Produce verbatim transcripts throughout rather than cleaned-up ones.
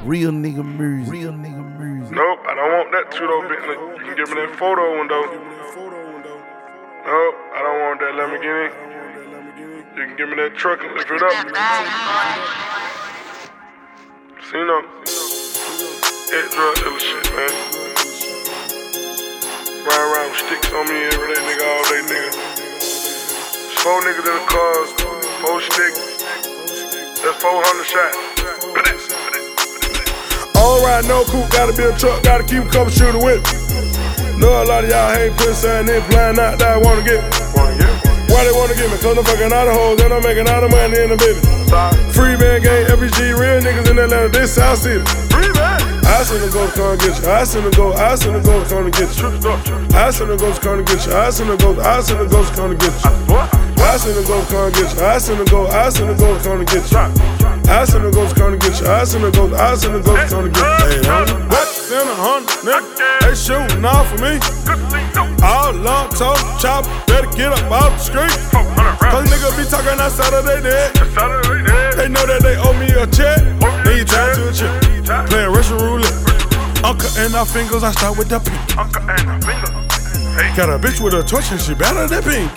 Real nigga music. Real nigga music. Nope, I don't want that two-door Bentley. You can give me that photo window. Nope, I don't want that Lamborghini. You can give me that truck and lift it up. See, you know, that drug dealer shit, man. Ride around with sticks on me every day, nigga, all day, nigga. Four niggas in the cars, four sticks. That's four hundred shots. All right, no coupe, gotta be a truck, gotta keep a couple shooter with me. Know a lot of y'all ain't putting something in, playing out that I wanna get me. Why they wanna get me? Cause I'm fucking out of hoes and I'm making all the money in the business. Free band gang, F B G, real niggas in Atlanta, this South City. Free band. I send them go to come get you. I send them go, I send them go to come to get you. I send them go to come to get you. I send them go, I send them go to come to get you. I send them go to come get you. I send them go, I send them go to come to get you. I send them go to come to get you. I send them go, I send them go to come to get you. Hey, homie, what's in a hundred, nigga? They shooting off for me. All long talk, chop, better get up off the street. Cause niggas be talking outside of they dead. They know that they owe me a check. Then you tie to a check. Playing Russian roulette. Uncle and our fingers, I start with the pink. Uncle and our fingers. Got a bitch with a torch and she better than pink.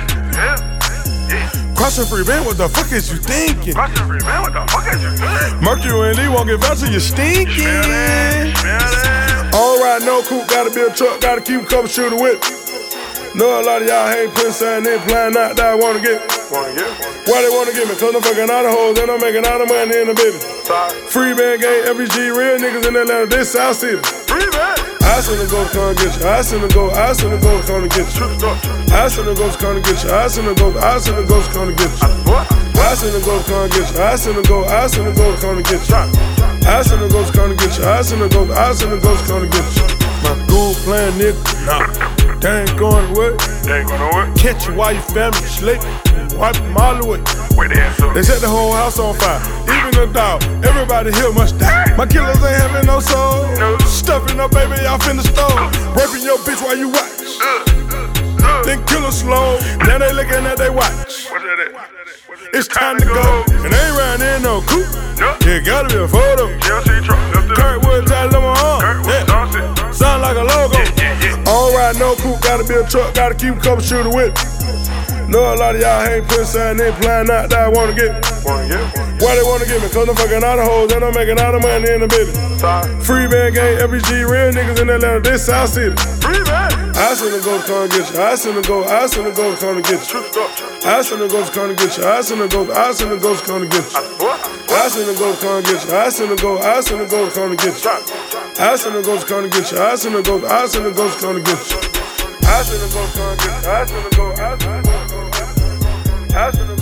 Crossing free band, what the fuck is you thinking? Crossing free band, what the fuck is you thinking? Mercury and Lee won't get voucher, you stinking. All right, no coupe, gotta be a truck, gotta keep a couple shooter with me. Know a lot of y'all ain't putting something in, playing out that I wanna get. Wanna get? Why they wanna get me? Cause I'm fucking out of hoes and I'm making all the money in the business. Free band gang, F B G, real niggas in Atlanta, this South City. Free band. I send them go to come get you. I send them go, I send them go to come to get you. I send them go to come to get you. I send them go, I send them go to come to get you. I send them go to come get you. I send them go, I send them go to come to get you. I send them go to come to get you. I send them go, I send them go to come to get you. My dude playing nigga, nah, they ain't going away. They ain't going away. Catch you while you family sleep, wipe them all away. They set the whole house on fire, even the dog. Everybody here must die. My killers ain't having no soul. Stuffing up, baby, off in the stove. Raping your bitch while you watch. Then kill her slow. Now they looking at they watch. It's time to go. And they ain't riding in no coupe. Yeah, gotta be a photo. Kurtwood tied on my arm. Yeah. Sound like a logo. All right, no coupe, gotta be a truck, gotta keep a couple shooter with me. Know a lot of y'all ain't putting something in, playing out that I wanna get. Why they wanna get me? Cause I'm fucking out of hoes and I'm making all the money in the business. Free band gang, F B G, real niggas in Atlanta, this South City. Free band. I send them go to come get you. I send them go, I send them go to come to get you. I send them go to come to get you. I send them go, I send them go to come to get you. I send them go to come get you. I send them go, I send them go to come to get you. I send them go to come to get you. I send them go, I send them go to come to get you. I send them go to come get you. I send them go, I send them go to come to get you. I send them